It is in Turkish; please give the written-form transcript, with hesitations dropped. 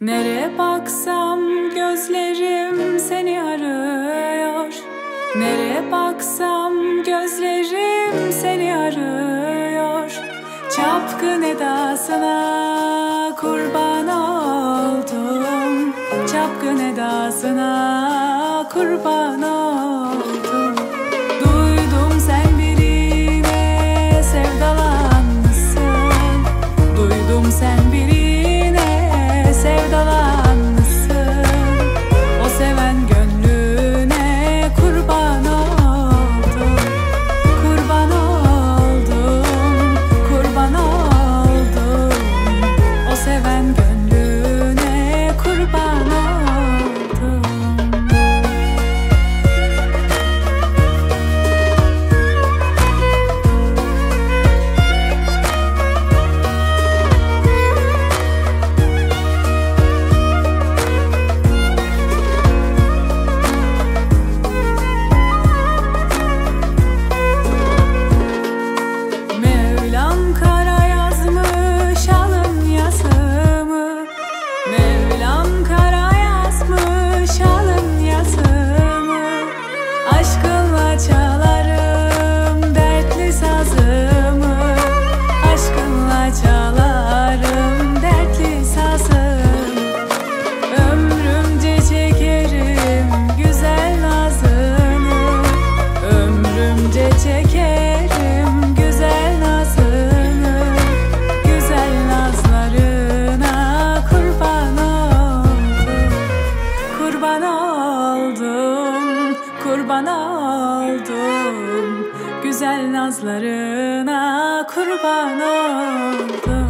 Nereye baksam gözlerim seni arıyor. Nereye baksam gözlerim seni arıyor. Çapkın edasına kurban oldum. Çapkın edasına kurban oldum. Duydum sen birine sevdalanmışsın. Duydum sen birine sevdalanmışsın. O seven gönlüne kurban oldum. Kurban oldum. Kurban oldum. O seven gönlüne kurban oldum. Aşkınla çalarım dertli sazımı. Aşkınla çalarım dertli sazımı. Ömrümce çekerim güzel nazını. Ömrümce çekerim güzel nazını. Güzel nazlarına kurban oldum. Kurban oldum. Kurban oldum, güzel nazlarına kurban oldum.